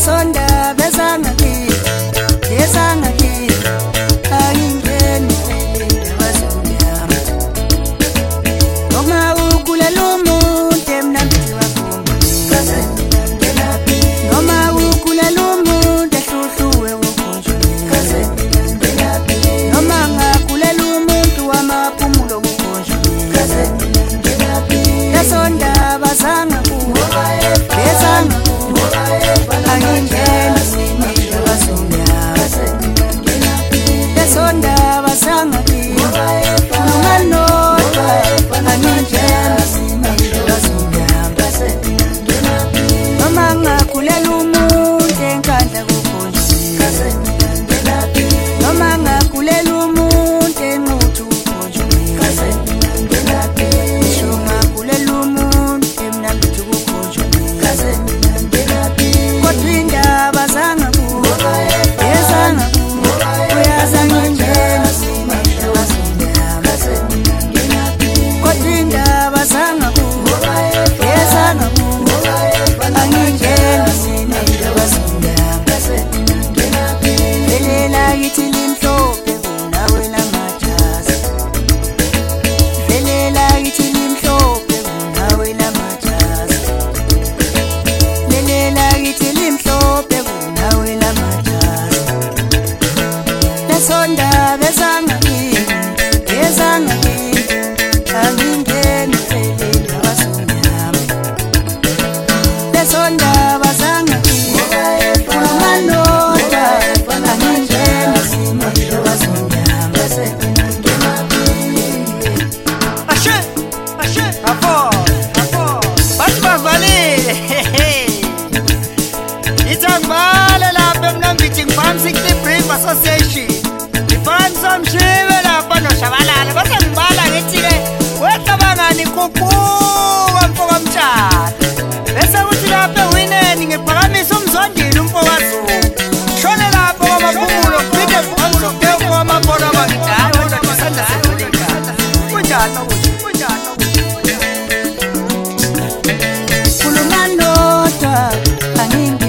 Sonda bezanga ki, bezanga ki, ayingeni basonda. Noma ukulela umuntu emnandi wakhona. Noma ukulela umuntu ehluhluwe ukhonjwe. Noma ngakulela umuntu wamaphumulo ukhonjwe. Sonda bazanga ku, bezanga ku. Sonda basanga ki noma nodwa angingena noma ngakulela umuntu enkandla kukhonjwe noma ngakulela umuntu enquthu kukhonjwe ngisho ngakulela umuntu emnandi kukhonjwe kodwa indaba zanga ku ezanga ku Sonda bezanga ki, bezanga ki, angingeni felela basonyama. Sonda bazanga ki, noma nodwa angingeni felela basonyama. Ashe, ashe, afo, basibavalile. Itangibale lapha emnambithi ngibam 60 Brave Association. Samshive lapha noShabalala base ngibala ngithi-ke wecabangani kuquka mfoka mtshana bese kuthi lapha ewineni ngiphakamisa umzondini umfokazulu shone lapho kwamaphumulo phinde phumulo kwamabhola abangidala kodwa isandla sepolika kunjani khuluma nodwa angingeni